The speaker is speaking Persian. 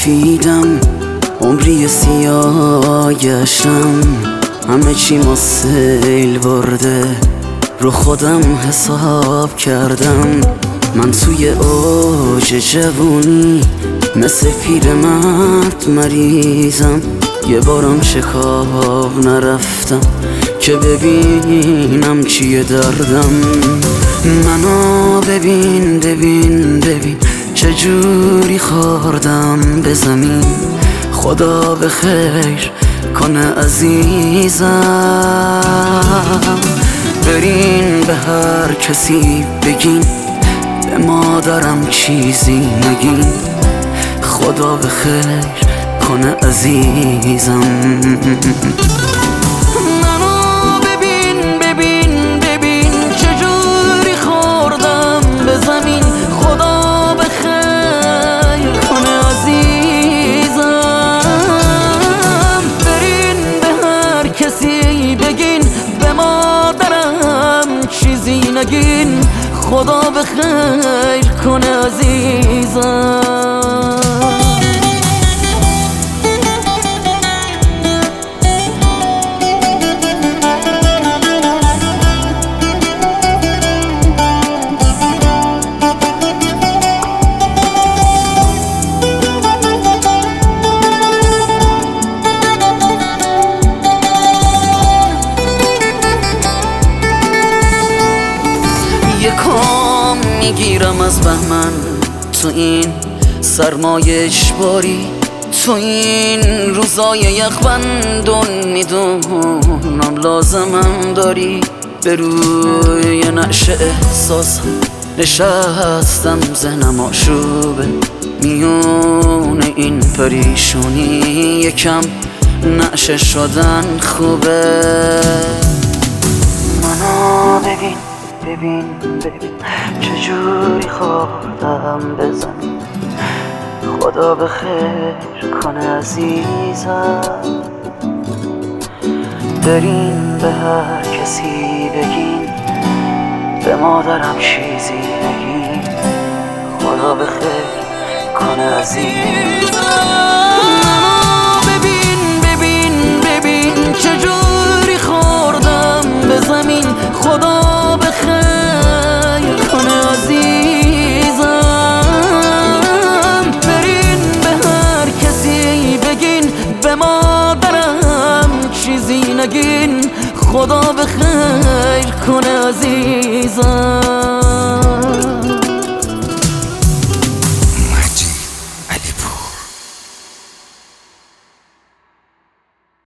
سفیدم، عمری سیاه گشتم، همه چی ما سیل برده، رو خودم حساب کردم. من توی اوج جوونی مثل پیرمرد مریضم، یه بارم شکاب نرفتم که ببینم چیه دردم. منو ببین ببین ببین چجوری خوردم به زمین، خدا به خیر کنه عزیزم. برین به هر کسی بگین، به مادرم چیزی نگین، خدا به خیر کنه عزیزم. منو ببین ببین ببین چجوری خوردم به زمین، خدا به خیر کنه عزیزم. برین به هر کسی بگین، به مادرم چیزی نگین، خدا به خیر کنه عزیزم. یکم میگیرم از بهمن، تو این سرمایه اجباری، تو این روزای یخبندون میدونم لازمم داری. به روی نعش احساس نشستم، ذهنم آشوبه، میونه این پریشونی یکم نعشه شدن خوبه. منو ببین ببین ببین چجوری خوردم به زمین، خدا به خیر کنه عزیزم. برین به هر کسی بگین، به مادرم چیزی نگین، خدا به خیر کنه عزیزم. ببین ببین ببین چجوری خوردم به زمین، خدا به خیر کنه عزیزم. برین به هر کسی بگین، به مادرم چیزی نگین، خدا به خیر کنه عزیزم.